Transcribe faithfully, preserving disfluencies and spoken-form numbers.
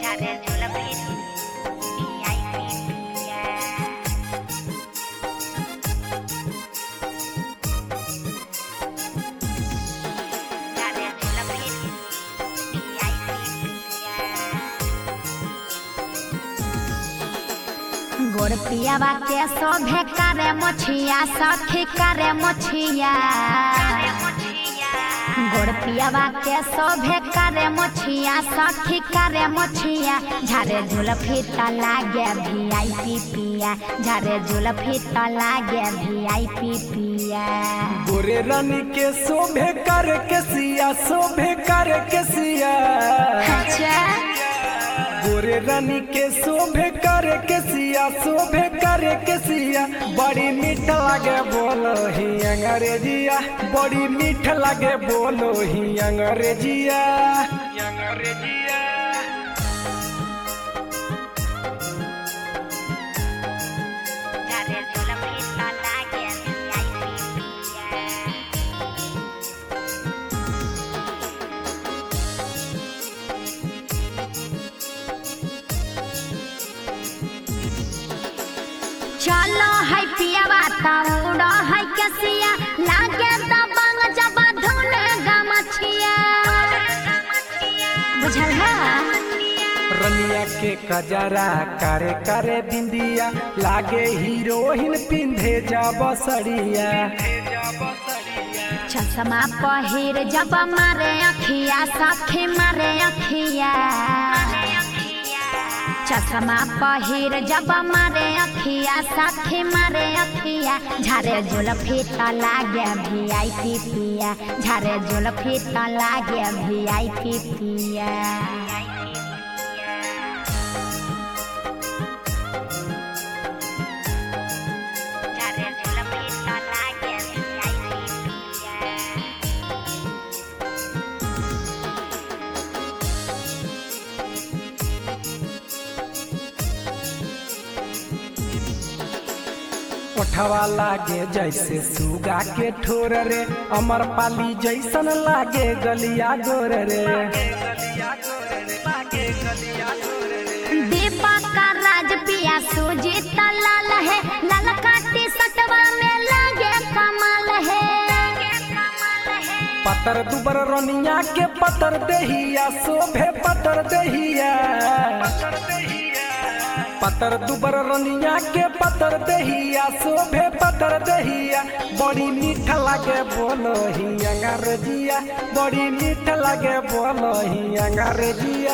गोर पियावा के शोभे करे मोछिया सखी करे मोछिया गोर पियावा के शोभे करे मोछिया सखी करे मोछिया झारे जुल्फी त लागे वीआईपी पिया झारे जुल्फी त लागे वीआईपी पिया गोरे रानी के शोभे करे के सिया शोभे करे के सिया गोरे रानी के शोभे करे के सिया शोभे करे के सिया बड़ी मीठ लगे बोलो ही अंग्रेजिया बड़ी मीठ लगे बोलो ही अंग्रेजिया अंग्रेजिया चलो है पियावा ताउड़ा है कसिया लागे दबंग जब धुने गमछिया बुझल है रनिया के कजरा करे करे बिंदिया लागे हीरोइन पिंधे जब सड़िया चश्मा पहिर जब मारे अखिया सखी मारे अखिया चश्मा पहिर जब मारे अखिया सखी मारे अखिया झारे जुल्फी त लागे वीआईपी पिया झारे जुल्फी त लागे वीआईपी पिया ओठवा लागे जैसे सुगा के ठोर रे अमर पाली जैसन लागे गलिया गोर रे दीपक का राज पिया सुजीत लाल है लाल काटी सटवा में लागे कमाल है पतर दुबर रनिया के पतर देहिया शोभे पतर देहिया पतर दुबर रनिया के पतर दहिया शोभे पतर दहिया बड़ी मीठ लगे बोलो ही अंग्रेजिया बड़ी मीठ लगे बोलो ही अंग्रेजिया।